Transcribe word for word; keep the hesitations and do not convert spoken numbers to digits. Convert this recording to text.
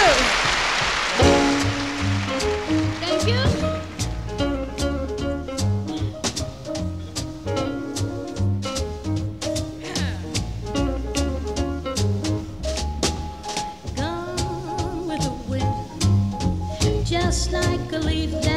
Thank you. Gone with the wind, just like a leaf